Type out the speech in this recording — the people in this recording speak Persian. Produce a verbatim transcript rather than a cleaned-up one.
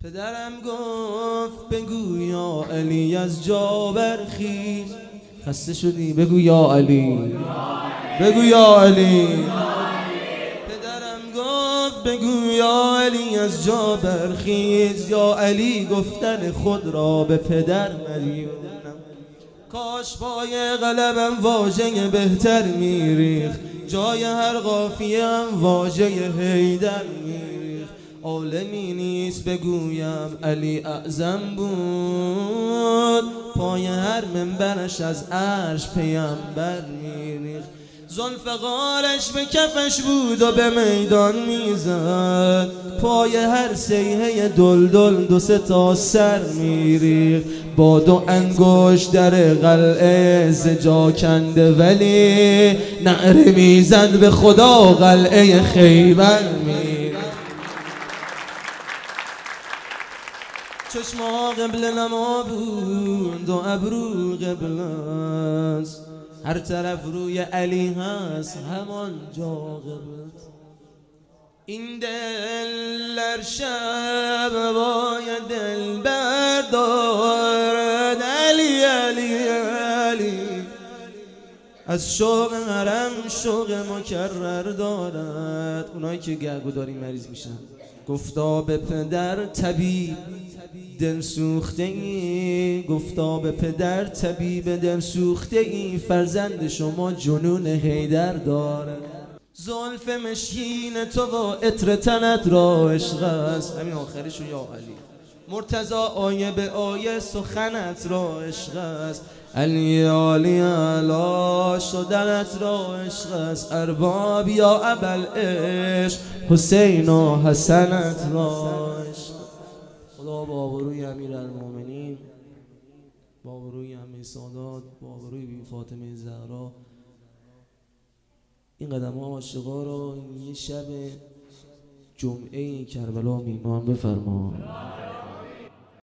پدرم گفت بگو یا علی از جا برخیز. خسته شدی؟ بگو یا علی، بگو یا علی. پدرم گفت بگو یا علی از جا برخیز. یا علی گفتن خود را به پدر مریونم. کاش پای قلبم واژه بهتر میریخت، جای هر قافیه هم واژه حیدر میریخت. عالمی نیست بگویم علی اعظم بود، پای هر منبرش از عرش پیامبر میریخت. ذوالفقارش به کفش بود و به میدان میزد، پای هر سیحه دلدل دو سه تا سر میریخت. با دو انگشت در قلعه زجا کنده ولی نعره میزد به خدا قلعه خیبر میریخت. چشما قبل نما بود و ابرو قبل است، هر طرف روی علی هست همان جا قبل. این دل در شب باید دل بردارد علی علی علی، از شوق حرم شوق مکرر دارد. اونایی که گرگوداری مریض میشن گفتا به پدر طبیب دل سوخته ای، گفتا به پدر طبیب دل سوخته ای، فرزند شما جنون حیدر داره. زلف مشکین تو و عطر تنت را عشق است، همین آخرشو یا علی. مرتضی آیه به آیه سخنت را عشق است، علی علی علا شدنت را عشق است. ارباب یا ابل عشق حسین و حسنت را عشق. خدا با آبروی امیرالمومنین، با آبروی همه سادات، با آبروی بی فاطمه زهرا این قدم ها عاشقا را یه شب جمعه کربلا میمان بفرما.